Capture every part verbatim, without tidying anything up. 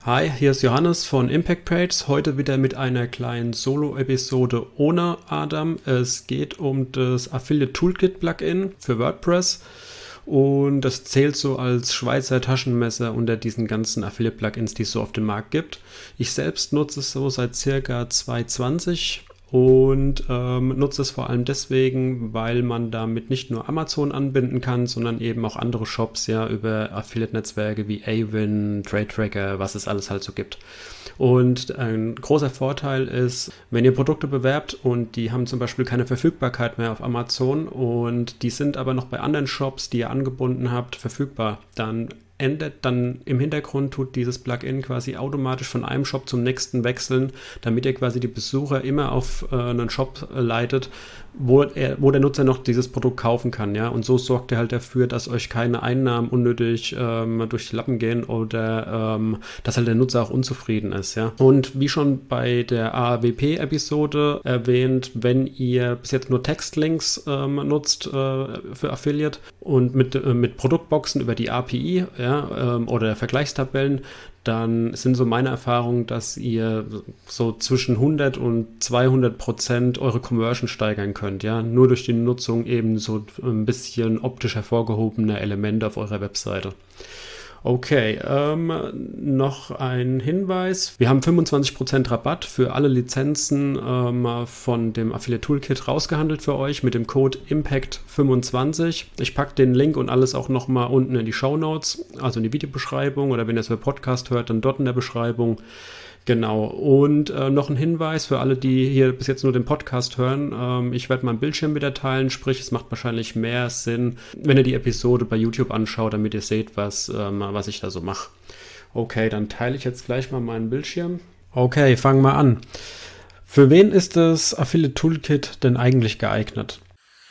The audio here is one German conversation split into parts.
Hi, hier ist Johannes von Impact Pages. Heute wieder mit einer kleinen Solo-Episode ohne Adam. Es geht um das Affiliate Toolkit Plugin für WordPress und das zählt so als Schweizer Taschenmesser unter diesen ganzen Affiliate-Plugins, die es so auf dem Markt gibt. Ich selbst nutze es so seit circa zwanzig zwanzig und ähm, nutze es vor allem deswegen, weil man damit nicht nur Amazon anbinden kann, sondern eben auch andere Shops, ja, über Affiliate-Netzwerke wie Awin, Trade Tracker, was es alles halt so gibt. Und ein großer Vorteil ist, wenn ihr Produkte bewerbt und die haben zum Beispiel keine Verfügbarkeit mehr auf Amazon und die sind aber noch bei anderen Shops, die ihr angebunden habt, verfügbar, dann endet dann im Hintergrund, tut dieses Plugin quasi automatisch von einem Shop zum nächsten wechseln, damit ihr quasi die Besucher immer auf äh, einen Shop äh, leitet, wo, er, wo der Nutzer noch dieses Produkt kaufen kann, ja, und so sorgt er halt dafür, dass euch keine Einnahmen unnötig ähm, durch die Lappen gehen oder ähm, dass halt der Nutzer auch unzufrieden ist, ja. Und wie schon bei der A A W P-Episode erwähnt, wenn ihr bis jetzt nur Textlinks ähm, nutzt äh, für Affiliate und mit, äh, mit Produktboxen über die A P I, ja, ähm, oder Vergleichstabellen, dann sind so meine Erfahrungen, dass ihr so zwischen hundert und zweihundert Prozent eure Conversion steigern könnt, ja, nur durch die Nutzung eben so ein bisschen optisch hervorgehobene Elemente auf eurer Webseite. Okay, ähm, noch ein Hinweis. Wir haben fünfundzwanzig Prozent Rabatt für alle Lizenzen ähm, von dem Affiliate Toolkit rausgehandelt für euch mit dem Code Impact fünfundzwanzig. Ich packe den Link und alles auch nochmal unten in die Shownotes, also in die Videobeschreibung, oder wenn ihr es über Podcast hört, dann dort in der Beschreibung. Genau, und äh, noch ein Hinweis für alle, die hier bis jetzt nur den Podcast hören. Ähm, ich werde meinen Bildschirm wieder teilen, sprich, es macht wahrscheinlich mehr Sinn, wenn ihr die Episode bei YouTube anschaut, damit ihr seht, was, ähm, was ich da so mache. Okay, dann teile ich jetzt gleich mal meinen Bildschirm. Okay, fangen wir an. Für wen ist das Affiliate Toolkit denn eigentlich geeignet?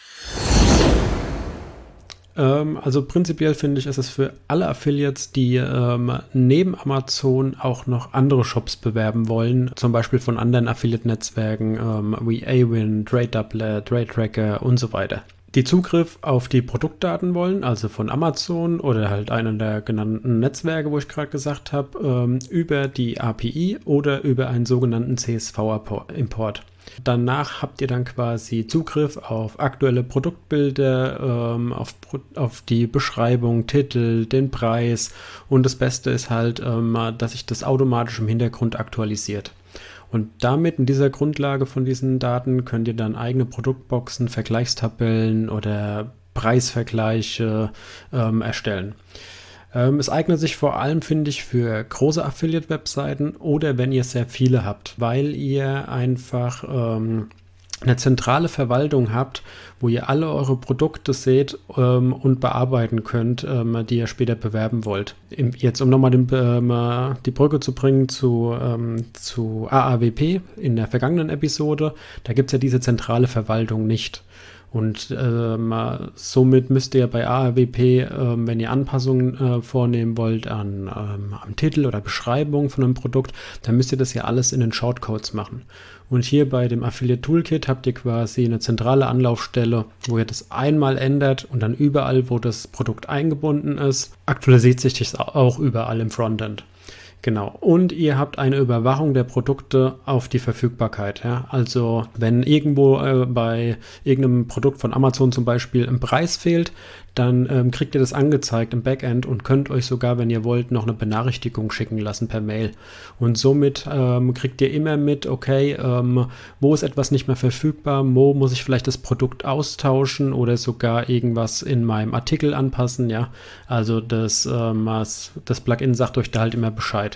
Also prinzipiell finde ich, ist es für alle Affiliates, die ähm, neben Amazon auch noch andere Shops bewerben wollen, zum Beispiel von anderen Affiliate-Netzwerken ähm, wie Awin, TradeDoubler, Trade Tracker und so weiter. Die Zugriff auf die Produktdaten wollen, also von Amazon oder halt einer der genannten Netzwerke, wo ich gerade gesagt habe, ähm, über die A P I oder über einen sogenannten C S V-Import. Danach habt ihr dann quasi Zugriff auf aktuelle Produktbilder, ähm, auf, auf die Beschreibung, Titel, den Preis und das Beste ist halt, ähm, dass sich das automatisch im Hintergrund aktualisiert. Und damit, in dieser Grundlage von diesen Daten, könnt ihr dann eigene Produktboxen, Vergleichstabellen oder Preisvergleiche ähm, erstellen. Ähm, es eignet sich vor allem, finde ich, für große Affiliate-Webseiten oder wenn ihr sehr viele habt, weil ihr einfach ähm, eine zentrale Verwaltung habt, wo ihr alle eure Produkte seht ähm, und bearbeiten könnt, ähm, die ihr später bewerben wollt. Im, jetzt, um nochmal den, ähm, die Brücke zu bringen zu, ähm, zu A A W P in der vergangenen Episode, da gibt es ja diese zentrale Verwaltung nicht. Und ähm, somit müsst ihr bei A A W P, ähm, wenn ihr Anpassungen äh, vornehmen wollt an, ähm, am Titel oder Beschreibung von einem Produkt, dann müsst ihr das ja alles in den Shortcodes machen. Und hier bei dem Affiliate Toolkit habt ihr quasi eine zentrale Anlaufstelle, wo ihr das einmal ändert und dann überall, wo das Produkt eingebunden ist, aktualisiert sich das auch überall im Frontend. Genau, und ihr habt eine Überwachung der Produkte auf die Verfügbarkeit. Ja? Also wenn irgendwo äh, bei irgendeinem Produkt von Amazon zum Beispiel ein Preis fehlt, dann ähm, kriegt ihr das angezeigt im Backend und könnt euch sogar, wenn ihr wollt, noch eine Benachrichtigung schicken lassen per Mail. Und somit ähm, kriegt ihr immer mit, okay, ähm, wo ist etwas nicht mehr verfügbar, wo muss ich vielleicht das Produkt austauschen oder sogar irgendwas in meinem Artikel anpassen. Ja, also das, ähm, das Plugin sagt euch da halt immer Bescheid.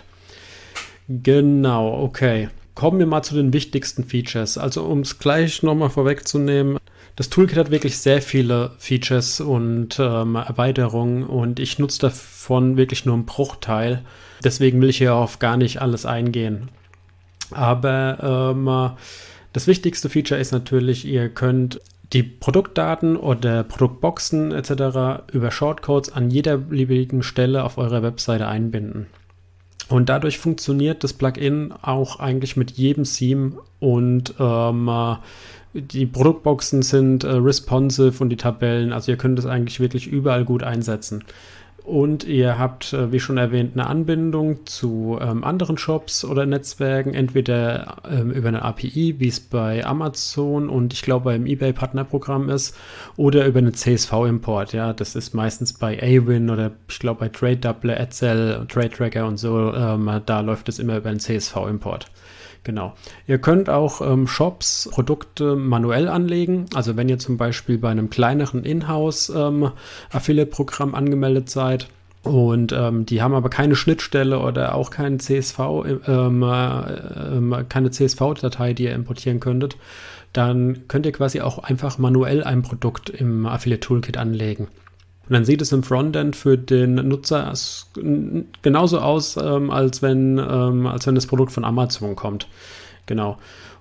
Genau, okay. Kommen wir mal zu den wichtigsten Features. Also um es gleich nochmal vorwegzunehmen, das Toolkit hat wirklich sehr viele Features und ähm, Erweiterungen und ich nutze davon wirklich nur einen Bruchteil. Deswegen will ich hier auf gar nicht alles eingehen. Aber ähm, das wichtigste Feature ist natürlich, ihr könnt die Produktdaten oder Produktboxen et cetera über Shortcodes an jeder beliebigen Stelle auf eurer Webseite einbinden. Und dadurch funktioniert das Plugin auch eigentlich mit jedem Theme und ähm, die Produktboxen sind äh, responsive und die Tabellen, also ihr könnt es eigentlich wirklich überall gut einsetzen. Und ihr habt, wie schon erwähnt, eine Anbindung zu ähm, anderen Shops oder Netzwerken, entweder ähm, über eine A P I, wie es bei Amazon und ich glaube beim eBay-Partnerprogramm ist, oder über einen C S V-Import. Ja, das ist meistens bei Awin oder ich glaube bei TradeDoubler, Edsel, TradeTracker und so. Ähm, da läuft es immer über einen C S V-Import. Genau. Ihr könnt auch ähm, Shops, Produkte manuell anlegen. Also wenn ihr zum Beispiel bei einem kleineren Inhouse-Affiliate-Programm ähm, angemeldet seid und ähm, die haben aber keine Schnittstelle oder auch keinen C S V, ähm, äh, keine C S V-Datei, die ihr importieren könntet, dann könnt ihr quasi auch einfach manuell ein Produkt im Affiliate Toolkit anlegen. Und dann sieht es im Frontend für den Nutzer genauso aus, ähm, als wenn, ähm, als wenn das Produkt von Amazon kommt. Genau.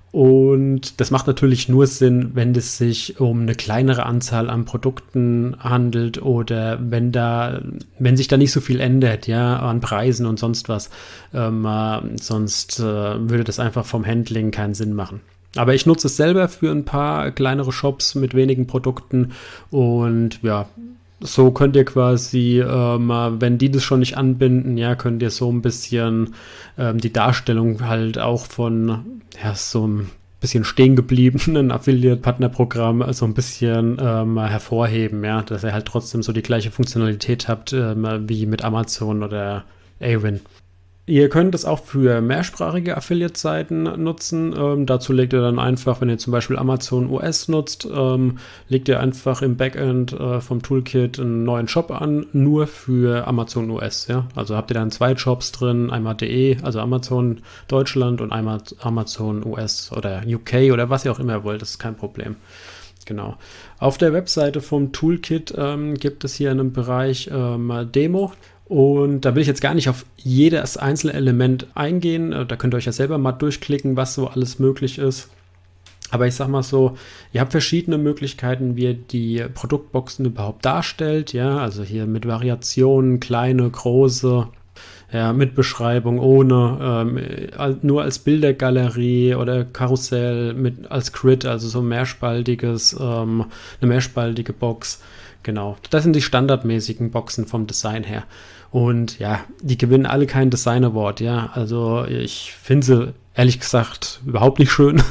Und das macht natürlich nur Sinn, wenn es sich um eine kleinere Anzahl an Produkten handelt oder wenn da, wenn sich da nicht so viel ändert, ja, an Preisen und sonst was. Ähm, äh, sonst äh, würde das einfach vom Handling keinen Sinn machen. Aber ich nutze es selber für ein paar kleinere Shops mit wenigen Produkten und ja, so könnt ihr quasi, ähm, wenn die das schon nicht anbinden, ja, könnt ihr so ein bisschen ähm, die Darstellung halt auch von ja, so ein bisschen stehen gebliebenen Affiliate-Partner-Programm so ein bisschen ähm, hervorheben, ja, dass ihr halt trotzdem so die gleiche Funktionalität habt ähm, wie mit Amazon oder Awin. Ihr könnt es auch für mehrsprachige Affiliate-Seiten nutzen. Ähm, dazu legt ihr dann einfach, wenn ihr zum Beispiel Amazon U S nutzt, ähm, legt ihr einfach im Backend äh, vom Toolkit einen neuen Shop an, nur für Amazon U S. Ja? Also habt ihr dann zwei Shops drin, einmal de, also Amazon Deutschland und einmal Amazon U S oder U K oder was ihr auch immer wollt, das ist kein Problem. Genau. Auf der Webseite vom Toolkit ähm, gibt es hier einen Bereich ähm, Demo. Und da will ich jetzt gar nicht auf jedes einzelne Element eingehen. Da könnt ihr euch ja selber mal durchklicken, was so alles möglich ist. Aber ich sag mal so, ihr habt verschiedene Möglichkeiten, wie ihr die Produktboxen überhaupt darstellt. Ja, also hier mit Variationen, kleine, große, ja, mit Beschreibung, ohne, ähm, nur als Bildergalerie oder Karussell, mit als Grid, also so mehrspaltiges, ähm, eine mehrspaltige Box. Genau, das sind die standardmäßigen Boxen vom Design her. Und ja, die gewinnen alle keinen Design Award, ja. Also ich finde sie ehrlich gesagt überhaupt nicht schön.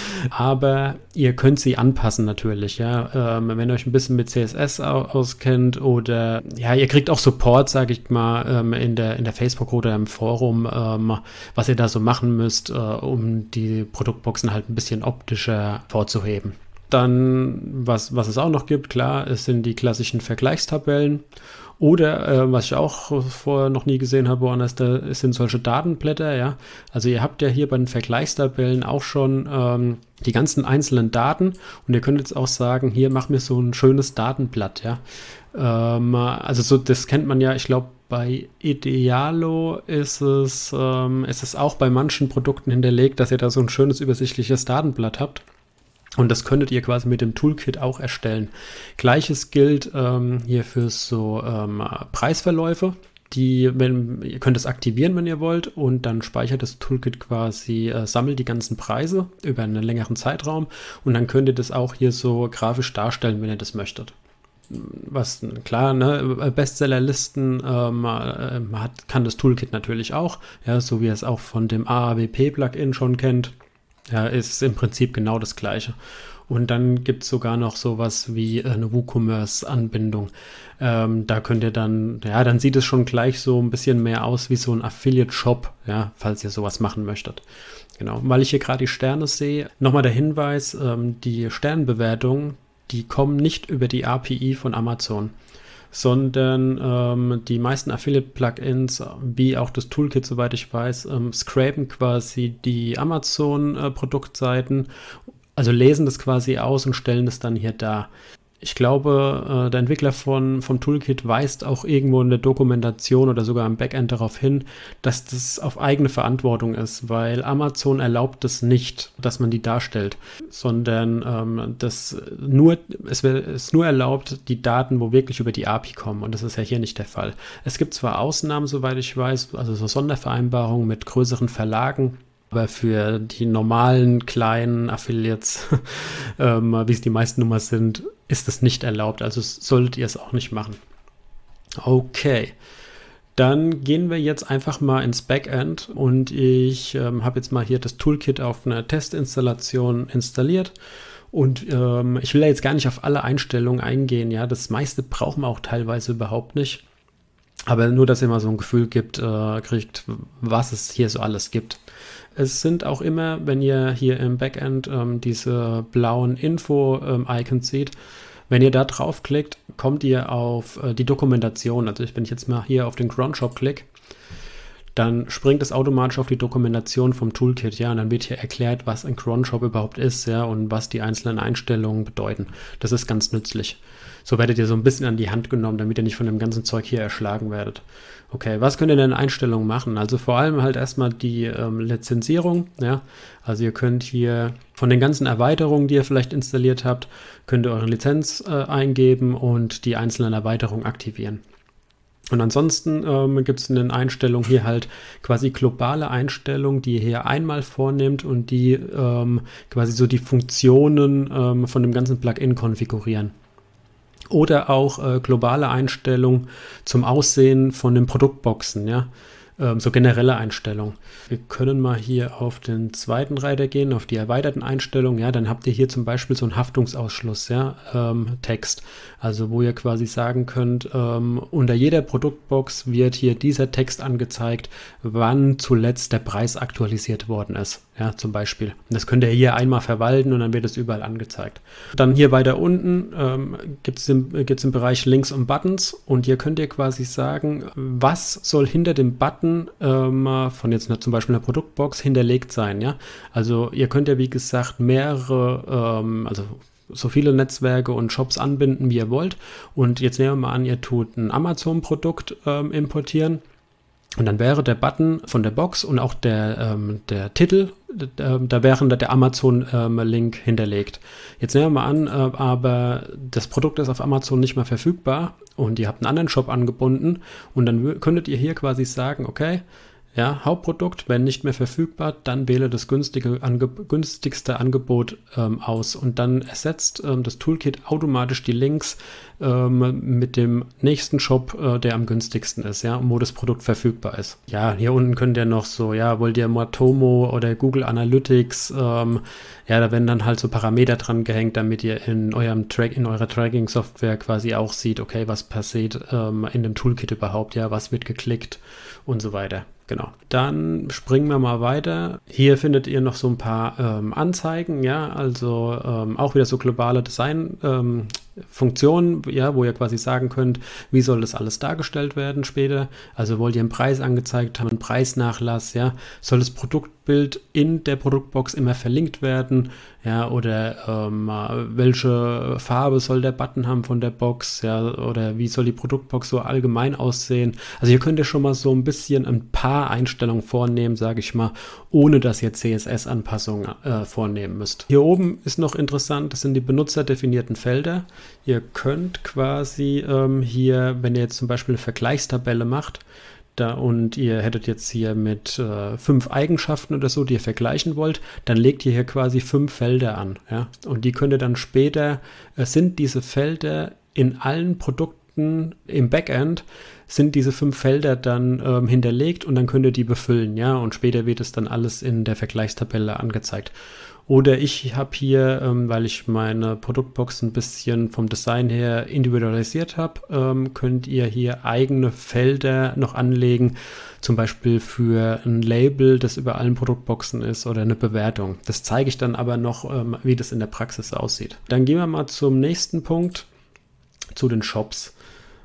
Aber ihr könnt sie anpassen natürlich, ja. Ähm, wenn ihr euch ein bisschen mit C S S auskennt oder ja, ihr kriegt auch Support, sage ich mal, ähm, in der, in der Facebook-Gruppe oder im Forum, ähm, was ihr da so machen müsst, äh, um die Produktboxen halt ein bisschen optischer vorzuheben. Dann, was, was es auch noch gibt, klar, es sind die klassischen Vergleichstabellen. Oder, äh, was ich auch vorher noch nie gesehen habe, woanders, da sind solche Datenblätter, ja. Also ihr habt ja hier bei den Vergleichstabellen auch schon ähm, die ganzen einzelnen Daten und ihr könnt jetzt auch sagen, hier mach mir so ein schönes Datenblatt, ja. Ähm, also so, das kennt man ja, ich glaube, bei Idealo ist es, ähm, ist es auch bei manchen Produkten hinterlegt, dass ihr da so ein schönes übersichtliches Datenblatt habt. Und das könntet ihr quasi mit dem Toolkit auch erstellen. Gleiches gilt ähm, hier für so ähm, Preisverläufe. Die, wenn, ihr könnt es aktivieren, wenn ihr wollt, und dann speichert das Toolkit quasi, äh, sammelt die ganzen Preise über einen längeren Zeitraum und dann könnt ihr das auch hier so grafisch darstellen, wenn ihr das möchtet. Was, klar, ne, Bestsellerlisten ähm, äh, hat, kann das Toolkit natürlich auch, ja, so wie ihr es auch von dem A A W P-Plugin schon kennt. Ja, ist im Prinzip genau das Gleiche. Und dann gibt es sogar noch sowas wie eine WooCommerce-Anbindung. Ähm, da könnt ihr dann, ja, dann sieht es schon gleich so ein bisschen mehr aus wie so ein Affiliate-Shop, ja, falls ihr sowas machen möchtet. Genau, weil ich hier gerade die Sterne sehe. Nochmal der Hinweis, ähm, die Sternbewertungen, die kommen nicht über die A P I von Amazon, sondern ähm, die meisten Affiliate-Plugins, wie auch das Toolkit, soweit ich weiß, ähm, scrapen quasi die Amazon-Produktseiten, also lesen das quasi aus und stellen das dann hier dar. Ich glaube, äh, der Entwickler von, vom Toolkit weist auch irgendwo in der Dokumentation oder sogar im Backend darauf hin, dass das auf eigene Verantwortung ist, weil Amazon erlaubt es nicht, dass man die darstellt, sondern ähm, das nur, es ist nur erlaubt, die Daten, wo wirklich über die A P I kommen, und das ist ja hier nicht der Fall. Es gibt zwar Ausnahmen, soweit ich weiß, also so Sondervereinbarungen mit größeren Verlagen, aber für die normalen kleinen Affiliates, ähm, wie es die meisten Nummer sind, ist es nicht erlaubt. Also solltet ihr es auch nicht machen. Okay. Dann gehen wir jetzt einfach mal ins Backend und ich ähm, habe jetzt mal hier das Toolkit auf einer Testinstallation installiert und ähm, ich will ja jetzt gar nicht auf alle Einstellungen eingehen, ja, das meiste brauchen wir auch teilweise überhaupt nicht, aber nur, dass ihr mal so ein Gefühl gibt, äh, kriegt, was es hier so alles gibt. Es sind auch immer, wenn ihr hier im Backend ähm, diese blauen Info-Icons seht, wenn ihr da draufklickt, kommt ihr auf äh, die Dokumentation. Also wenn ich jetzt mal hier auf den Cronshop klicke, dann springt es automatisch auf die Dokumentation vom Toolkit, ja, und dann wird hier erklärt, was ein Cronshop überhaupt ist, ja, und was die einzelnen Einstellungen bedeuten. Das ist ganz nützlich. So werdet ihr so ein bisschen an die Hand genommen, damit ihr nicht von dem ganzen Zeug hier erschlagen werdet. Okay, was könnt ihr denn in Einstellungen machen? Also vor allem halt erstmal die ähm, Lizenzierung, ja. Also ihr könnt hier von den ganzen Erweiterungen, die ihr vielleicht installiert habt, könnt ihr eure Lizenz äh, eingeben und die einzelnen Erweiterungen aktivieren. Und ansonsten ähm, gibt es in den Einstellungen hier halt quasi globale Einstellungen, die ihr hier einmal vornehmt und die ähm, quasi so die Funktionen ähm, von dem ganzen Plugin konfigurieren. Oder auch äh, globale Einstellungen zum Aussehen von den Produktboxen, ja, ähm, so generelle Einstellungen. Wir können mal hier auf den zweiten Reiter gehen, auf die erweiterten Einstellungen, ja, dann habt ihr hier zum Beispiel so einen Haftungsausschluss, ja, ähm, Text, also wo ihr quasi sagen könnt, ähm, unter jeder Produktbox wird hier dieser Text angezeigt, wann zuletzt der Preis aktualisiert worden ist, ja, zum Beispiel. Und das könnt ihr hier einmal verwalten und dann wird es überall angezeigt. Dann hier weiter unten ähm, gibt es im, gibt's im Bereich Links und Buttons und hier könnt ihr quasi sagen, was soll hinter dem Button ähm, von jetzt zum Beispiel einer Produktbox hinterlegt sein, ja. Also ihr könnt ja wie gesagt mehrere, ähm, also so viele Netzwerke und Shops anbinden, wie ihr wollt. Und jetzt nehmen wir mal an, ihr tut ein Amazon-Produkt ähm, importieren. Und dann wäre der Button von der Box und auch der, ähm, der Titel, äh, da wäre der Amazon-Link ähm, hinterlegt. Jetzt nehmen wir mal an, äh, aber das Produkt ist auf Amazon nicht mehr verfügbar und ihr habt einen anderen Shop angebunden und dann könntet ihr hier quasi sagen, okay, ja, Hauptprodukt, wenn nicht mehr verfügbar, dann wähle das günstige, ange, günstigste Angebot ähm, aus und dann ersetzt ähm, das Toolkit automatisch die Links ähm, mit dem nächsten Shop, äh, der am günstigsten ist, ja, wo das Produkt verfügbar ist. Ja, hier unten könnt ihr noch so, ja, wollt ihr Matomo oder Google Analytics, ähm, ja, da werden dann halt so Parameter dran gehängt, damit ihr in eurem Track, in eurer Tracking-Software quasi auch seht, okay, was passiert ähm, in dem Toolkit überhaupt, ja, was wird geklickt und so weiter. Genau. Dann springen wir mal weiter. Hier findet ihr noch so ein paar ähm, Anzeigen, ja, also ähm, auch wieder so globale Design-Funktionen, ähm, ja, wo ihr quasi sagen könnt, wie soll das alles dargestellt werden später. Also wollt ihr einen Preis angezeigt haben, einen Preisnachlass, ja, soll das Produktbild in der Produktbox immer verlinkt werden, ja, oder ähm, welche Farbe soll der Button haben von der Box, ja, oder wie soll die Produktbox so allgemein aussehen. Also hier könnt ihr schon mal so ein bisschen ein paar Einstellungen vornehmen, sage ich mal, ohne dass ihr C S S-Anpassungen äh, vornehmen müsst. Hier oben ist noch interessant, das sind die benutzerdefinierten Felder. Ihr könnt quasi ähm, hier, wenn ihr jetzt zum Beispiel eine Vergleichstabelle macht, da und ihr hättet jetzt hier mit äh, fünf Eigenschaften oder so, die ihr vergleichen wollt, dann legt ihr hier quasi fünf Felder an, ja, und die könnt ihr dann später, äh, sind diese Felder in allen Produkten im Backend, sind diese fünf Felder dann ähm, hinterlegt und dann könnt ihr die befüllen, ja, und später wird es dann alles in der Vergleichstabelle angezeigt. Oder ich habe hier, ähm, weil ich meine Produktbox ein bisschen vom Design her individualisiert habe, ähm, könnt ihr hier eigene Felder noch anlegen, zum Beispiel für ein Label, das über allen Produktboxen ist oder eine Bewertung. Das zeige ich dann aber noch, ähm, wie das in der Praxis aussieht. Dann gehen wir mal zum nächsten Punkt, zu den Shops.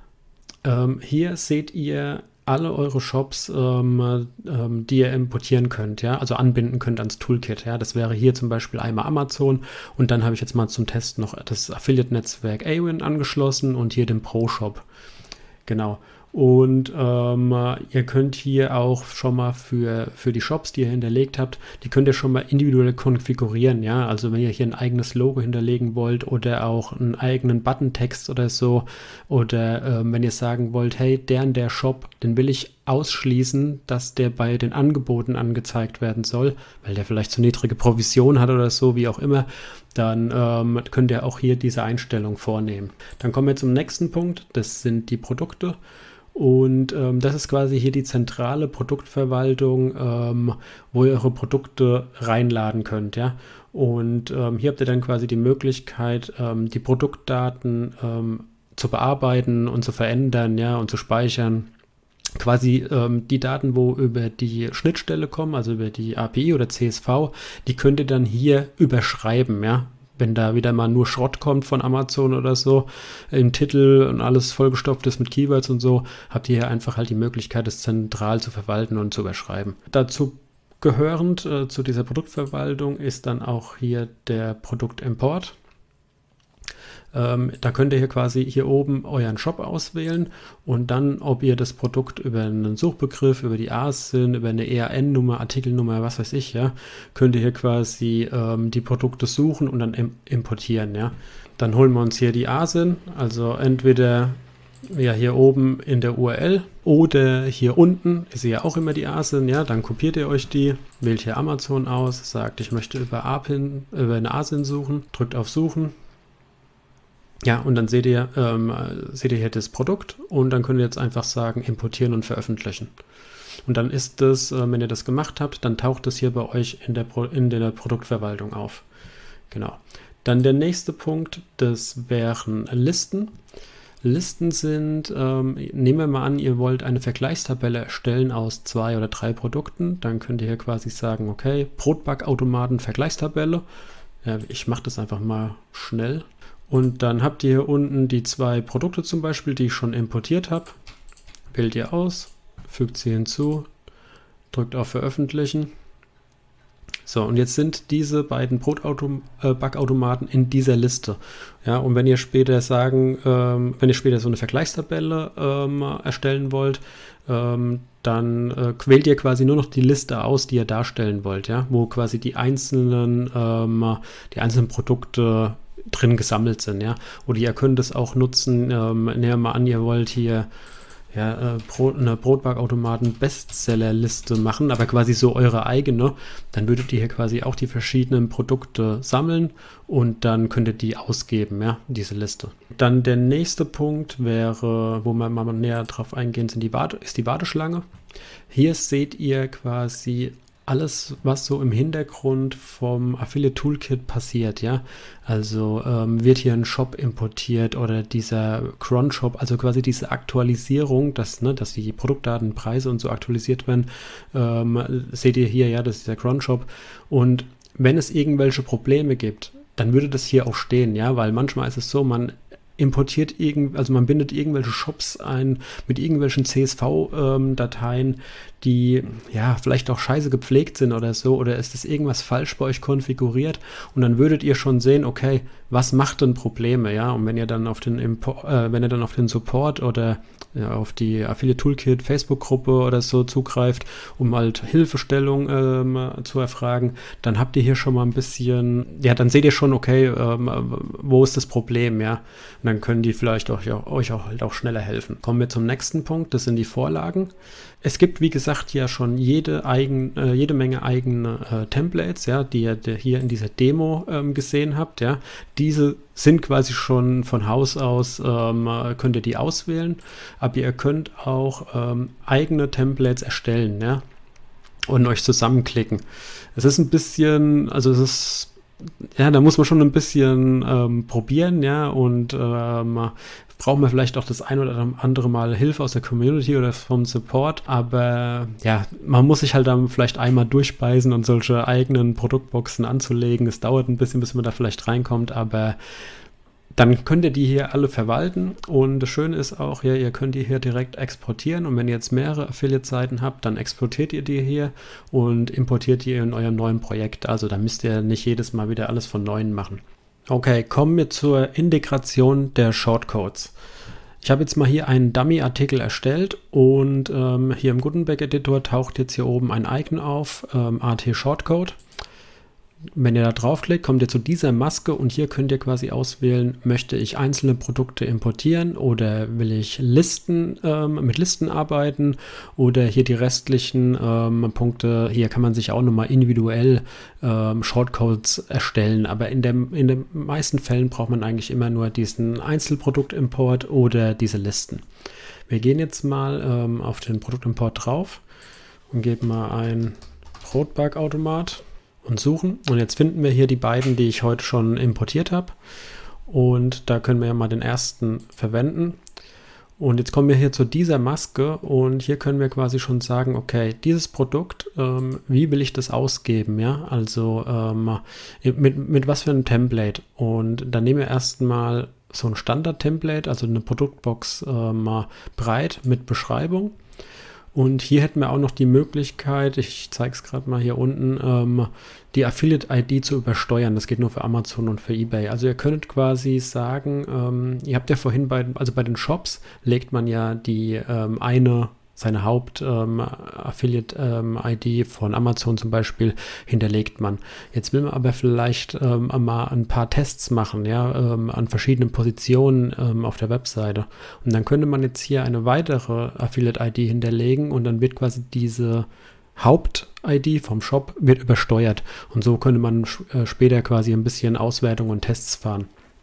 Ähm, hier seht ihr alle eure Shops, ähm, ähm, die ihr importieren könnt, ja, also anbinden könnt ans Toolkit, ja, das wäre hier zum Beispiel einmal Amazon und dann habe ich jetzt mal zum Test noch das Affiliate-Netzwerk Awin angeschlossen und hier den Pro-Shop, genau. Und ähm, ihr könnt hier auch schon mal für, für die Shops, die ihr hinterlegt habt, die könnt ihr schon mal individuell konfigurieren, ja, also wenn ihr hier ein eigenes Logo hinterlegen wollt oder auch einen eigenen Buttontext oder so oder ähm, wenn ihr sagen wollt, hey, der und der Shop, den will ich ausschließen, dass der bei den Angeboten angezeigt werden soll, weil der vielleicht zu niedrige Provision hat oder so, wie auch immer, dann ähm, könnt ihr auch hier diese Einstellung vornehmen. Dann kommen wir zum nächsten Punkt, das sind die Produkte. Und ähm, das ist quasi hier die zentrale Produktverwaltung, ähm, wo ihr eure Produkte reinladen könnt, ja. Und ähm, hier habt ihr dann quasi die Möglichkeit, ähm, die Produktdaten ähm, zu bearbeiten und zu verändern, ja, und zu speichern. Quasi ähm, die Daten, wo über die Schnittstelle kommen, also über die A P I oder C S V, die könnt ihr dann hier überschreiben, ja. Wenn da wieder mal nur Schrott kommt von Amazon oder so, im Titel und alles vollgestopft ist mit Keywords und so, habt ihr hier einfach halt die Möglichkeit, das zentral zu verwalten und zu überschreiben. Dazu gehörend äh, zu dieser Produktverwaltung ist dann auch hier der Produktimport. Ähm, da könnt ihr hier quasi hier oben euren Shop auswählen und dann, ob ihr das Produkt über einen Suchbegriff, über die A S I N, über eine E A N-Nummer, Artikelnummer, was weiß ich, ja, könnt ihr hier quasi ähm, die Produkte suchen und dann im- importieren, ja. Dann holen wir uns hier die A S I N, also entweder ja hier oben in der U R L oder hier unten ist ja auch immer die A S I N, ja, dann kopiert ihr euch die, wählt hier Amazon aus, sagt, ich möchte über A P I N, über eine A S I N suchen, drückt auf Suchen. Ja, und dann seht ihr, ähm, seht ihr hier das Produkt und dann könnt ihr jetzt einfach sagen, importieren und veröffentlichen. Und dann ist das, äh, wenn ihr das gemacht habt, dann taucht das hier bei euch in der, Pro- in der Produktverwaltung auf. Genau. Dann der nächste Punkt, das wären Listen. Listen sind, ähm, nehmen wir mal an, ihr wollt eine Vergleichstabelle erstellen aus zwei oder drei Produkten. Dann könnt ihr hier quasi sagen, okay, Brotbackautomaten Vergleichstabelle. Ja, ich mache das einfach mal schnell. Und dann habt ihr hier unten die zwei Produkte zum Beispiel, die ich schon importiert habe. Wählt ihr aus, fügt sie hinzu, drückt auf Veröffentlichen. So, und jetzt sind diese beiden Brotbackautomaten äh, in dieser Liste. Ja, und wenn ihr später sagen, ähm, wenn ihr später so eine Vergleichstabelle ähm, erstellen wollt, ähm, dann äh, wählt ihr quasi nur noch die Liste aus, die ihr darstellen wollt, ja, wo quasi die einzelnen, ähm, die einzelnen Produkte drin gesammelt sind, ja. Oder ihr könnt es auch nutzen, ähm, nehmen wir mal an, ihr wollt hier ja, äh, Brot, eine Brotbackautomaten-Bestsellerliste machen, aber quasi so eure eigene, dann würdet ihr hier quasi auch die verschiedenen Produkte sammeln und dann könnt ihr die ausgeben, ja, diese Liste. Dann der nächste Punkt wäre, wo wir mal näher drauf eingehen, sind die Warte, ist die Warteschlange. Hier seht ihr quasi alles, was so im Hintergrund vom Affiliate Toolkit passiert, ja. Also ähm, wird hier ein Shop importiert oder dieser Cron-Shop, also quasi diese Aktualisierung, dass, ne, dass die Produktdaten, Preise und so aktualisiert werden, ähm, seht ihr hier, ja, das ist der Cron-Shop. Und wenn es irgendwelche Probleme gibt, dann würde das hier auch stehen, ja, weil manchmal ist es so, man importiert irgend, also man bindet irgendwelche Shops ein mit irgendwelchen C S V-Dateien, ähm, die ja vielleicht auch scheiße gepflegt sind oder so, oder ist das irgendwas falsch bei euch konfiguriert und dann würdet ihr schon sehen, okay, was macht denn Probleme, ja, und wenn ihr dann auf den Import, äh, wenn ihr dann auf den Support oder ja, auf die Affiliate Toolkit Facebook-Gruppe oder so zugreift, um halt Hilfestellung ähm, zu erfragen, dann habt ihr hier schon mal ein bisschen, ja, dann seht ihr schon, okay, ähm, wo ist das Problem, ja, und dann können die vielleicht auch, ja, euch auch halt auch schneller helfen. Kommen wir zum nächsten Punkt, das sind die Vorlagen. Es gibt, wie gesagt, ja schon jede, eigen, äh, jede Menge eigene äh, Templates, ja, die ihr hier in dieser Demo ähm, gesehen habt, ja. Diese sind quasi schon von Haus aus, ähm, könnt ihr die auswählen, aber ihr könnt auch ähm, eigene Templates erstellen, ja, und euch zusammenklicken. Es ist ein bisschen, also es ist, ja, da muss man schon ein bisschen ähm, probieren, ja, und ähm, braucht man vielleicht auch das ein oder andere Mal Hilfe aus der Community oder vom Support, aber ja, man muss sich halt dann vielleicht einmal durchbeißen und solche eigenen Produktboxen anzulegen. Es dauert ein bisschen, bis man da vielleicht reinkommt, aber dann könnt ihr die hier alle verwalten und das Schöne ist auch, ja, ihr könnt die hier direkt exportieren und wenn ihr jetzt mehrere Affiliate-Seiten habt, dann exportiert ihr die hier und importiert die in eurem neuen Projekt. Also da müsst ihr nicht jedes Mal wieder alles von Neuem machen. Okay, kommen wir zur Integration der Shortcodes. Ich habe jetzt mal hier einen Dummy-Artikel erstellt und ähm, hier im Gutenberg-Editor taucht jetzt hier oben ein Icon auf, ähm, A T Shortcode. Wenn ihr da draufklickt, kommt ihr zu dieser Maske und hier könnt ihr quasi auswählen, möchte ich einzelne Produkte importieren oder will ich Listen ähm, mit Listen arbeiten oder hier die restlichen ähm, Punkte. Hier kann man sich auch nochmal individuell ähm, Shortcodes erstellen, aber in, der, in den meisten Fällen braucht man eigentlich immer nur diesen Einzelproduktimport oder diese Listen. Wir gehen jetzt mal ähm, auf den Produktimport drauf und geben mal ein Brotbackautomat und suchen. Und jetzt finden wir hier die beiden, die ich heute schon importiert habe. Und da können wir ja mal den ersten verwenden. Und jetzt kommen wir hier zu dieser Maske und hier können wir quasi schon sagen, okay, dieses Produkt, ähm, wie will ich das ausgeben? Ja, also ähm, mit, mit was für einem Template? Und dann nehmen wir erstmal so ein Standard-Template, also eine Produktbox ähm, breit mit Beschreibung. Und hier hätten wir auch noch die Möglichkeit, ich zeige es gerade mal hier unten, ähm, die Affiliate-I D zu übersteuern. Das geht nur für Amazon und für eBay. Also ihr könnt quasi sagen, ähm, ihr habt ja vorhin bei, also bei den Shops legt man ja die ähm, eine, seine Haupt-Affiliate-I D ähm, von Amazon zum Beispiel hinterlegt man. Jetzt will man aber vielleicht ähm, mal ein paar Tests machen, ja, ähm, an verschiedenen Positionen ähm, auf der Webseite. Und dann könnte man jetzt hier eine weitere Affiliate-I D hinterlegen und dann wird quasi diese Haupt-I D vom Shop wird übersteuert. Und so könnte man äh, später quasi ein bisschen Auswertung und Tests fahren.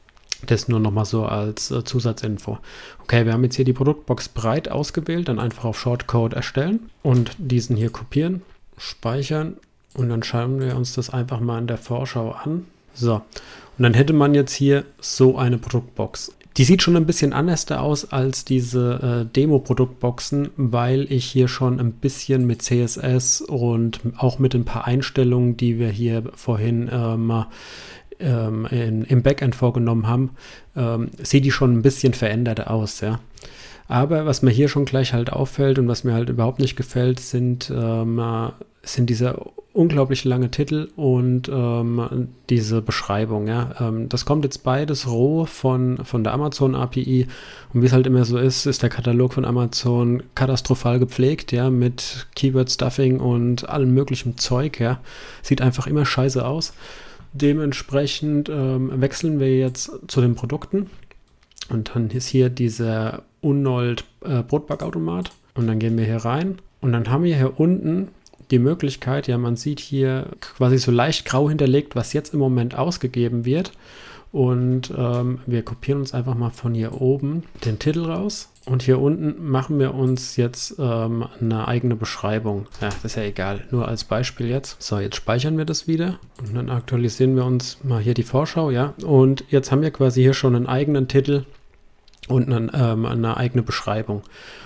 Das nur nochmal so als äh, Zusatzinfo. Okay, wir haben jetzt hier die Produktbox breit ausgewählt, dann einfach auf Shortcode erstellen und diesen hier kopieren, speichern und dann schauen wir uns das einfach mal in der Vorschau an. So, und dann hätte man jetzt hier so eine Produktbox. Die sieht schon ein bisschen anders aus als diese äh, Demo-Produktboxen, weil ich hier schon ein bisschen mit C S S und auch mit ein paar Einstellungen, die wir hier vorhin äh, mal Ähm, in, im Backend vorgenommen haben, ähm, sieht die schon ein bisschen verändert aus, ja. Aber was mir hier schon gleich halt auffällt und was mir halt überhaupt nicht gefällt, sind, ähm, sind diese unglaublich lange Titel und ähm, diese Beschreibung, ja. Ähm, das kommt jetzt beides roh von, von der Amazon A P I und wie es halt immer so ist, ist der Katalog von Amazon katastrophal gepflegt, ja, mit Keyword-Stuffing und allem möglichen Zeug, ja. Sieht einfach immer scheiße aus. Dementsprechend ähm, wechseln wir jetzt zu den Produkten und dann ist hier dieser Unold äh, Brotbackautomat und dann gehen wir hier rein und dann haben wir hier unten die Möglichkeit, ja, man sieht hier quasi so leicht grau hinterlegt, was jetzt im Moment ausgegeben wird und ähm, wir kopieren uns einfach mal von hier oben den Titel raus und hier unten machen wir uns jetzt ähm, eine eigene Beschreibung. Ja, das ist ja egal, nur als Beispiel jetzt. So, jetzt speichern wir das wieder und dann aktualisieren wir uns mal hier die Vorschau, ja. Und jetzt haben wir quasi hier schon einen eigenen Titel und einen, ähm, eine eigene Beschreibung.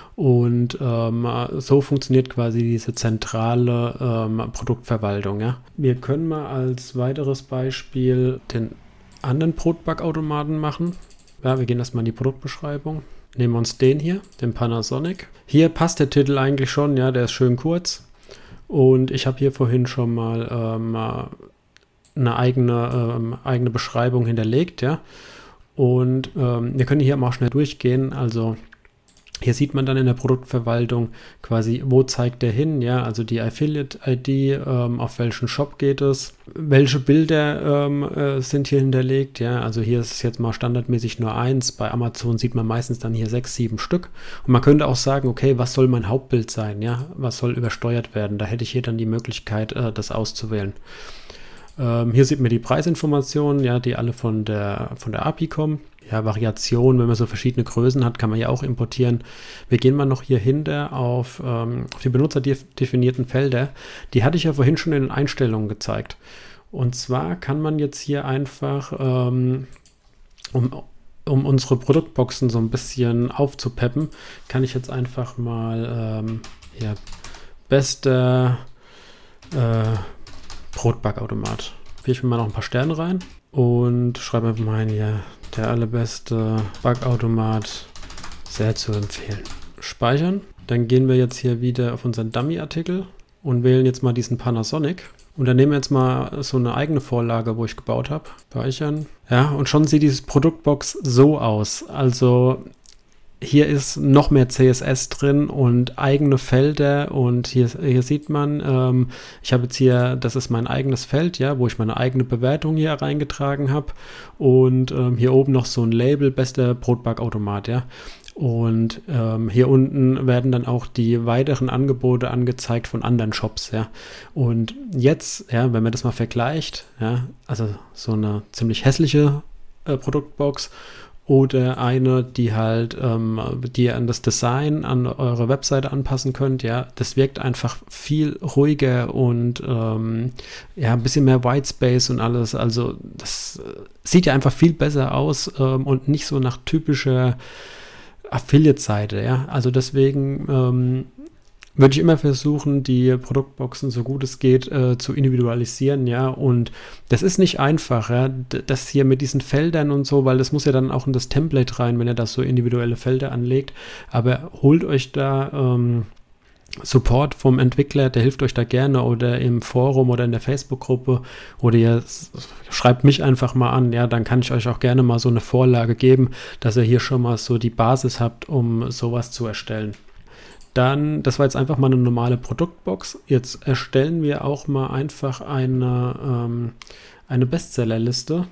Und ähm, so funktioniert quasi diese zentrale ähm, Produktverwaltung, ja. Wir können mal als weiteres Beispiel den anderen Brotbackautomaten machen. Ja, wir gehen erstmal in die Produktbeschreibung. Nehmen wir uns den hier, den Panasonic. Hier passt der Titel eigentlich schon, ja, der ist schön kurz. Und ich habe hier vorhin schon mal ähm, eine eigene, ähm, eigene Beschreibung hinterlegt, ja. Und ähm, wir können hier mal schnell durchgehen, also hier sieht man dann in der Produktverwaltung quasi, wo zeigt der hin, ja, also die Affiliate-I D, ähm, auf welchen Shop geht es, welche Bilder ähm, äh, sind hier hinterlegt, ja, also hier ist es jetzt mal standardmäßig nur eins, bei Amazon sieht man meistens dann hier sechs, sieben Stück und man könnte auch sagen, okay, was soll mein Hauptbild sein, ja, was soll übersteuert werden, da hätte ich hier dann die Möglichkeit, äh, das auszuwählen. Ähm, hier sieht man die Preisinformationen, ja, die alle von der, von der A P I kommen. Ja, Variation, wenn man so verschiedene Größen hat, kann man ja auch importieren. Wir gehen mal noch hier hinter auf, ähm, auf die benutzerdefinierten Felder. Die hatte ich ja vorhin schon in den Einstellungen gezeigt. Und zwar kann man jetzt hier einfach, ähm, um, um unsere Produktboxen so ein bisschen aufzupeppen, kann ich jetzt einfach mal ähm, hier, bester äh, Brotbackautomat. Ich will mal noch ein paar Sterne rein und schreibe einfach mal hier, der allerbeste Backautomat, sehr zu empfehlen. Speichern. Dann gehen wir jetzt hier wieder auf unseren Dummy-Artikel und wählen jetzt mal diesen Panasonic. Und dann nehmen wir jetzt mal so eine eigene Vorlage, wo ich gebaut habe. Speichern. Ja, und schon sieht diese Produktbox so aus. Also hier ist noch mehr C S S drin und eigene Felder und hier, hier sieht man, ähm, ich habe jetzt hier, das ist mein eigenes Feld, ja, wo ich meine eigene Bewertung hier reingetragen habe und ähm, hier oben noch so ein Label, bester Brotbackautomat, ja. Und ähm, hier unten werden dann auch die weiteren Angebote angezeigt von anderen Shops, ja. Und jetzt, ja, wenn man das mal vergleicht, ja, also so eine ziemlich hässliche äh, Produktbox oder eine, die halt, ähm, die ihr an das Design, an eure Webseite anpassen könnt, ja, das wirkt einfach viel ruhiger und ähm, ja, ein bisschen mehr Whitespace und alles. Also das äh, sieht ja einfach viel besser aus ähm, und nicht so nach typischer Affiliate-Seite, ja, also deswegen ähm, würde ich immer versuchen, die Produktboxen so gut es geht äh, zu individualisieren, ja, und das ist nicht einfach, ja, D- das hier mit diesen Feldern und so, weil das muss ja dann auch in das Template rein, wenn ihr das so individuelle Felder anlegt, aber holt euch da ähm, Support vom Entwickler, der hilft euch da gerne oder im Forum oder in der Facebook-Gruppe oder ihr s- schreibt mich einfach mal an, ja, dann kann ich euch auch gerne mal so eine Vorlage geben, dass ihr hier schon mal so die Basis habt, um sowas zu erstellen. Dann, das war jetzt einfach mal eine normale Produktbox. Jetzt erstellen wir auch mal einfach eine, ähm, eine Bestsellerliste.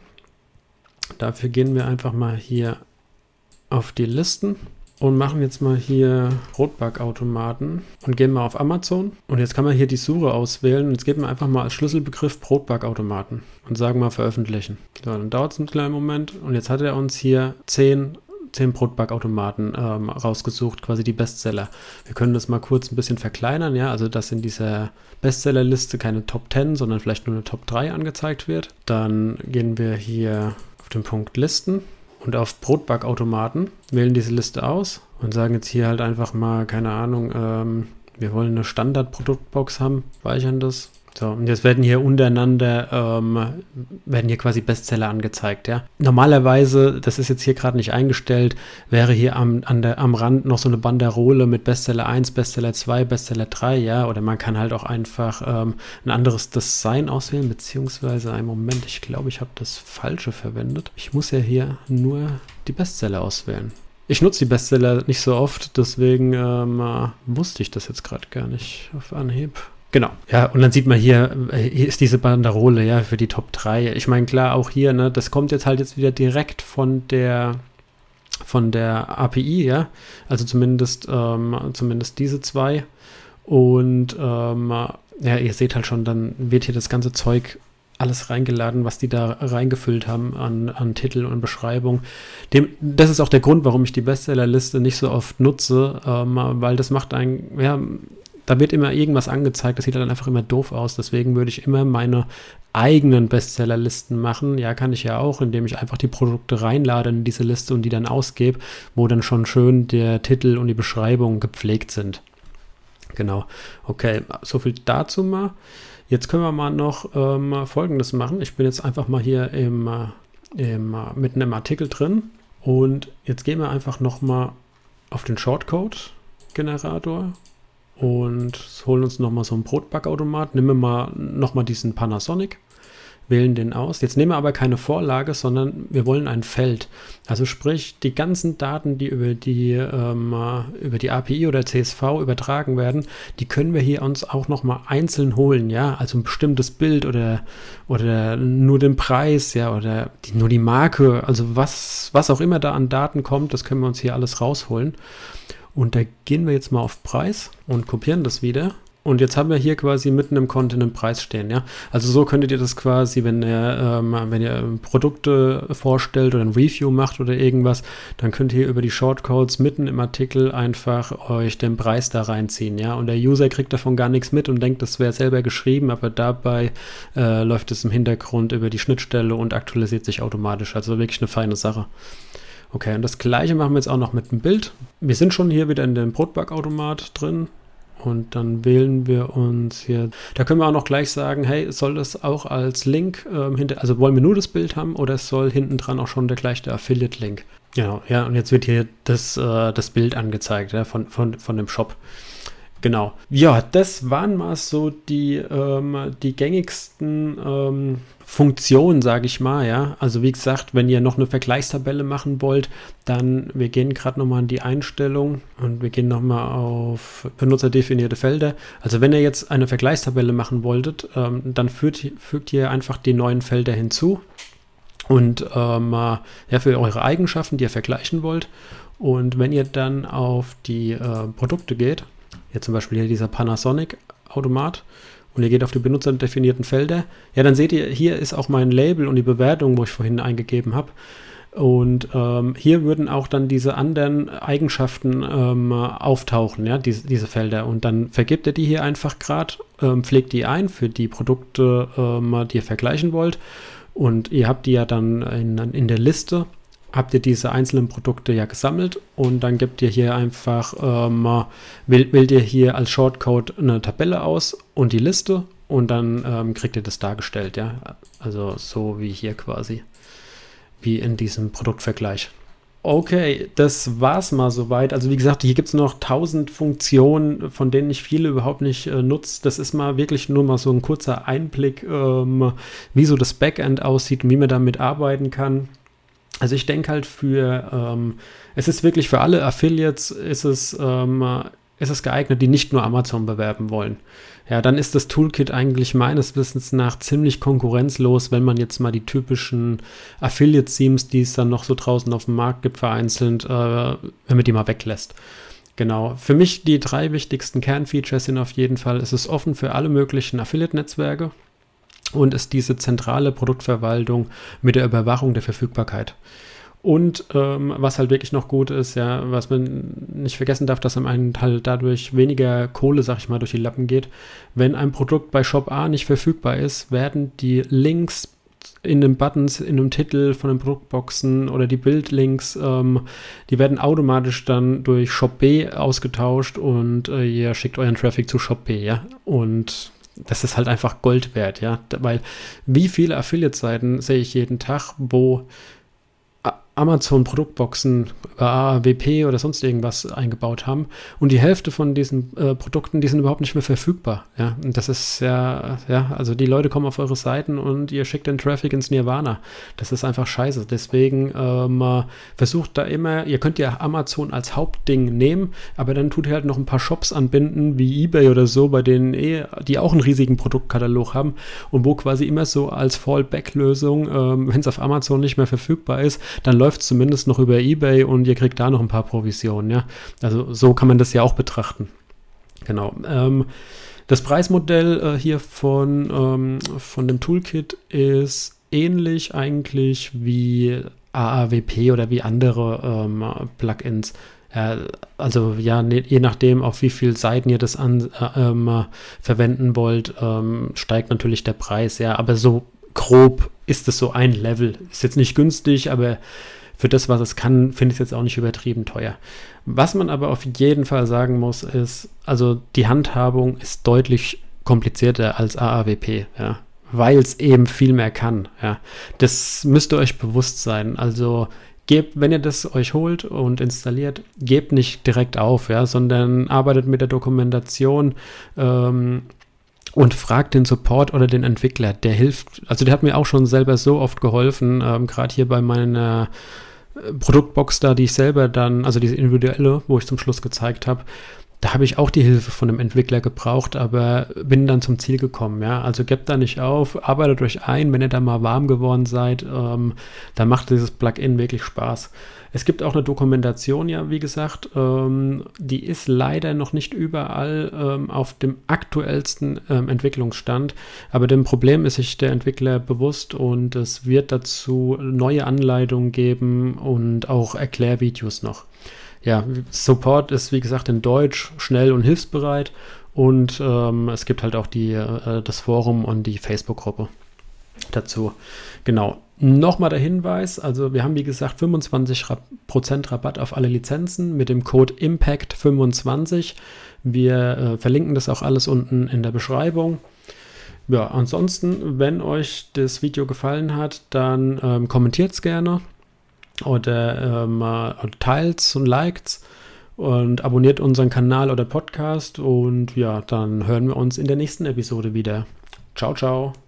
Dafür gehen wir einfach mal hier auf die Listen und machen jetzt mal hier Brotbackautomaten und gehen mal auf Amazon. Und jetzt kann man hier die Suche auswählen und jetzt geben wir einfach mal als Schlüsselbegriff Brotbackautomaten und sagen mal veröffentlichen. So, dann dauert es einen kleinen Moment und jetzt hat er uns hier zehn zehn Brotbackautomaten ähm, rausgesucht, quasi die Bestseller. Wir können das mal kurz ein bisschen verkleinern, ja, also dass in dieser Bestsellerliste keine Top zehn, sondern vielleicht nur eine Top drei angezeigt wird. Dann gehen wir hier auf den Punkt Listen und auf Brotbackautomaten, wählen diese Liste aus und sagen jetzt hier halt einfach mal, keine Ahnung, ähm, wir wollen eine Standard-Produktbox haben, speichern das. So, und jetzt werden hier untereinander, ähm, werden hier quasi Bestseller angezeigt, ja. Normalerweise, das ist jetzt hier gerade nicht eingestellt, wäre hier am, an der, am Rand noch so eine Banderole mit Bestseller eins, Bestseller zwei, Bestseller drei, ja. Oder man kann halt auch einfach ähm, ein anderes Design auswählen, beziehungsweise, einen Moment, ich glaube, ich habe das Falsche verwendet. Ich muss ja hier nur die Bestseller auswählen. Ich nutze die Bestseller nicht so oft, deswegen ähm, äh, wusste ich das jetzt gerade gar nicht auf Anhieb. Genau, ja, und dann sieht man hier, hier ist diese Banderole, ja, für die Top drei. Ich meine, klar, auch hier, ne, das kommt jetzt halt jetzt wieder direkt von der von der A P I, ja, also zumindest, ähm, zumindest diese zwei. Und ähm, ja, ihr seht halt schon, dann wird hier das ganze Zeug alles reingeladen, was die da reingefüllt haben an, an Titel und Beschreibung. Dem, das ist auch der Grund, warum ich die Bestsellerliste nicht so oft nutze, ähm, weil das macht einen, ja, da wird immer irgendwas angezeigt, das sieht dann einfach immer doof aus. Deswegen würde ich immer meine eigenen Bestsellerlisten machen. Ja, kann ich ja auch, indem ich einfach die Produkte reinlade in diese Liste und die dann ausgebe, wo dann schon schön der Titel und die Beschreibung gepflegt sind. Genau. Okay, so viel dazu mal. Jetzt können wir mal noch ähm, Folgendes machen. Ich bin jetzt einfach mal hier im, im, mitten im Artikel drin und jetzt gehen wir einfach nochmal auf den Shortcode-Generator und holen uns nochmal so einen Brotbackautomat. Nehmen wir mal nochmal diesen Panasonic, wählen den aus. Jetzt nehmen wir aber keine Vorlage, sondern wir wollen ein Feld. Also sprich, die ganzen Daten, die über die, ähm, über die A P I oder C S V übertragen werden, die können wir hier uns auch nochmal einzeln holen, ja, also ein bestimmtes Bild oder, oder nur den Preis, ja, oder die, nur die Marke, also was, was auch immer da an Daten kommt, das können wir uns hier alles rausholen. Und da gehen wir jetzt mal auf Preis und kopieren das wieder. Und jetzt haben wir hier quasi mitten im Content einen Preis stehen, ja. Also so könntet ihr das quasi, wenn ihr, ähm, wenn ihr Produkte vorstellt oder ein Review macht oder irgendwas, dann könnt ihr über die Shortcodes mitten im Artikel einfach euch den Preis da reinziehen, ja. Und der User kriegt davon gar nichts mit und denkt, das wäre selber geschrieben, aber dabei äh, läuft es im Hintergrund über die Schnittstelle und aktualisiert sich automatisch. Also wirklich eine feine Sache. Okay, und das gleiche machen wir jetzt auch noch mit dem Bild. Wir sind schon hier wieder in dem Brotbackautomat drin. Und dann wählen wir uns hier, da können wir auch noch gleich sagen, hey, soll das auch als Link ähm, hinter, also wollen wir nur das Bild haben oder soll hinten dran auch schon der gleiche Affiliate-Link? Genau, ja, und jetzt wird hier das, äh, das Bild angezeigt, ja, von, von, von dem Shop. Genau. Ja, das waren mal so die, ähm, die gängigsten ähm, Funktionen, sage ich mal, ja. Also wie gesagt, wenn ihr noch eine Vergleichstabelle machen wollt, dann, wir gehen gerade nochmal in die Einstellung und wir gehen nochmal auf benutzerdefinierte Felder. Also wenn ihr jetzt eine Vergleichstabelle machen wolltet, ähm, dann fügt, fügt ihr einfach die neuen Felder hinzu und ähm, ja, für eure Eigenschaften, die ihr vergleichen wollt. Und wenn ihr dann auf die äh, Produkte geht, jetzt zum Beispiel hier dieser Panasonic-Automat und ihr geht auf die benutzerdefinierten Felder, ja, dann seht ihr, hier ist auch mein Label und die Bewertung, wo ich vorhin eingegeben habe. Und ähm, hier würden auch dann diese anderen Eigenschaften ähm, auftauchen, ja, diese, diese Felder. Und dann vergebt ihr die hier einfach gerade, ähm, pflegt die ein für die Produkte, ähm, die ihr vergleichen wollt. Und ihr habt die ja dann in, in der Liste, habt ihr diese einzelnen Produkte ja gesammelt und dann gebt ihr hier einfach, ähm, wählt, wählt ihr hier als Shortcode eine Tabelle aus und die Liste und dann ähm, kriegt ihr das dargestellt, ja. Also so wie hier quasi, wie in diesem Produktvergleich. Okay, das war's mal soweit. Also wie gesagt, hier gibt es noch tausend Funktionen, von denen ich viele überhaupt nicht äh, nutze. Das ist mal wirklich nur mal so ein kurzer Einblick, ähm, wie so das Backend aussieht und wie man damit arbeiten kann. Also ich denke halt für, ähm, es ist wirklich für alle Affiliates, ist es, ähm, ist es geeignet, die nicht nur Amazon bewerben wollen. Ja, dann ist das Toolkit eigentlich meines Wissens nach ziemlich konkurrenzlos, wenn man jetzt mal die typischen Affiliate-Themes, die es dann noch so draußen auf dem Markt gibt, vereinzelt, äh, wenn man die mal weglässt. Genau. Für mich die drei wichtigsten Kernfeatures sind auf jeden Fall, es ist offen für alle möglichen Affiliate-Netzwerke. Und ist diese zentrale Produktverwaltung mit der Überwachung der Verfügbarkeit. Und ähm, was halt wirklich noch gut ist, ja, was man nicht vergessen darf, dass einem halt dadurch weniger Kohle, sag ich mal, durch die Lappen geht. Wenn ein Produkt bei Shop A nicht verfügbar ist, werden die Links in den Buttons, in dem Titel von den Produktboxen oder die Bildlinks, ähm, die werden automatisch dann durch Shop B ausgetauscht und äh, ihr schickt euren Traffic zu Shop B, ja. Und das ist halt einfach Gold wert, ja, weil wie viele Affiliate-Seiten sehe ich jeden Tag, wo Amazon-Produktboxen über A A W P oder sonst irgendwas eingebaut haben und die Hälfte von diesen äh, Produkten, die sind überhaupt nicht mehr verfügbar, ja, und das ist ja, ja, also die Leute kommen auf eure Seiten und ihr schickt den Traffic ins Nirvana, das ist einfach scheiße, deswegen ähm, versucht da immer, ihr könnt ja Amazon als Hauptding nehmen, aber dann tut ihr halt noch ein paar Shops anbinden, wie eBay oder so, bei denen eh, die auch einen riesigen Produktkatalog haben und wo quasi immer so als Fallback-Lösung, ähm, wenn es auf Amazon nicht mehr verfügbar ist, dann läuft es zumindest noch über eBay und ihr kriegt da noch ein paar Provisionen, ja. Also so kann man das ja auch betrachten. Genau. Ähm, das Preismodell äh, hier von, ähm, von dem Toolkit ist ähnlich eigentlich wie A A W P oder wie andere ähm, Plugins. Äh, also ja, ne, je nachdem, auf wie viele Seiten ihr das an, äh, ähm, verwenden wollt, ähm, steigt natürlich der Preis, ja, aber so grob ist es so ein Level. Ist jetzt nicht günstig, aber für das, was es kann, finde ich es jetzt auch nicht übertrieben teuer. Was man aber auf jeden Fall sagen muss, ist, also die Handhabung ist deutlich komplizierter als A A W P, ja, weil es eben viel mehr kann, ja. Das müsst ihr euch bewusst sein. Also gebt, wenn ihr das euch holt und installiert, gebt nicht direkt auf, ja, sondern arbeitet mit der Dokumentation, ähm, und fragt den Support oder den Entwickler, der hilft, also der hat mir auch schon selber so oft geholfen, ähm, gerade hier bei meiner äh, Produktbox da, die ich selber dann, also diese individuelle, wo ich zum Schluss gezeigt habe, da habe ich auch die Hilfe von einem Entwickler gebraucht, aber bin dann zum Ziel gekommen, ja, also gebt da nicht auf, arbeitet euch ein, wenn ihr da mal warm geworden seid, ähm, dann macht dieses Plugin wirklich Spaß. Es gibt auch eine Dokumentation, ja, wie gesagt, ähm, die ist leider noch nicht überall ähm, auf dem aktuellsten ähm, Entwicklungsstand, aber dem Problem ist sich der Entwickler bewusst und es wird dazu neue Anleitungen geben und auch Erklärvideos noch. Ja, Support ist, wie gesagt, in Deutsch, schnell und hilfsbereit und ähm, es gibt halt auch die, äh, das Forum und die Facebook-Gruppe dazu. Genau. Nochmal der Hinweis, also wir haben wie gesagt fünfundzwanzig Prozent Rabatt auf alle Lizenzen mit dem Code Impact fünfundzwanzig. Wir äh, verlinken das auch alles unten in der Beschreibung. Ja, ansonsten, wenn euch das Video gefallen hat, dann ähm, kommentiert es gerne oder ähm, teilt es und liked es. und abonniert unseren Kanal oder Podcast und ja, dann hören wir uns in der nächsten Episode wieder. Ciao, ciao.